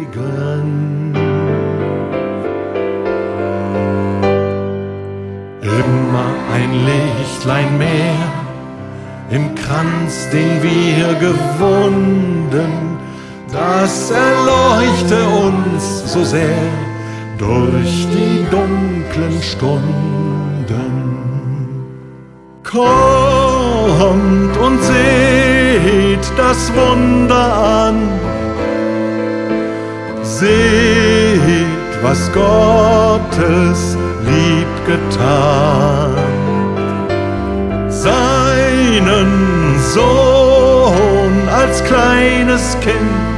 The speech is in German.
Immer ein Lichtlein mehr im Kranz, den wir gewunden, das erleuchte uns so sehr durch die dunklen Stunden. Kommt und seht das Wunder an, seht, was Gottes Lieb getan. Seinen Sohn als kleines Kind